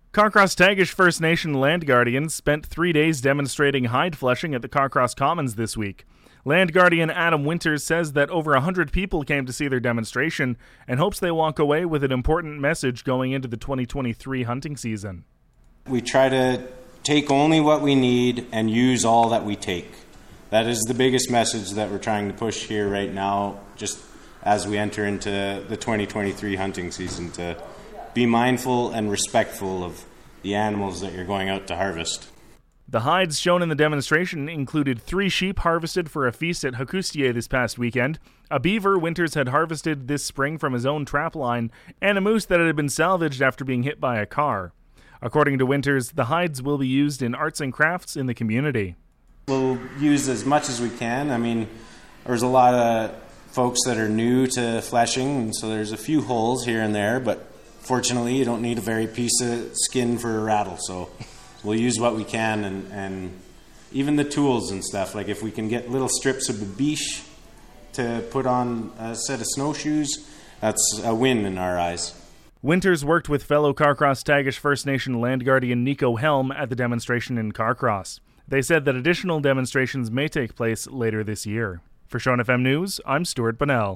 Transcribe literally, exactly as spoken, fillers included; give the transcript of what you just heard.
Carcross Tagish First Nation land guardians spent three days demonstrating hide flushing at the Carcross Commons this week. Land guardian Adam Winters says that over one hundred people came to see their demonstration and hopes they walk away with an important message going into the twenty twenty-three hunting season. We try to take only what we need and use all that we take. That is the biggest message that we're trying to push here right now, just as we enter into the twenty twenty-three hunting season, to be mindful and respectful of the animals that you're going out to harvest. The hides shown in the demonstration included three sheep harvested for a feast at Hakustier this past weekend, a beaver Winters had harvested this spring from his own trapline, and a moose that had been salvaged after being hit by a car. According to Winters, the hides will be used in arts and crafts in the community. We'll use as much as we can. I mean, there's a lot of folks that are new to fleshing, and so there's a few holes here and there, but fortunately you don't need a very piece of skin for a rattle, so we'll use what we can, and, and even the tools and stuff. Like if we can get little strips of babiche to put on a set of snowshoes, that's a win in our eyes. Winters worked with fellow Carcross Tagish First Nation land guardian Nico Helm at the demonstration in Carcross. They said that additional demonstrations may take place later this year. For Sean F M News, I'm Stuart Bunnell.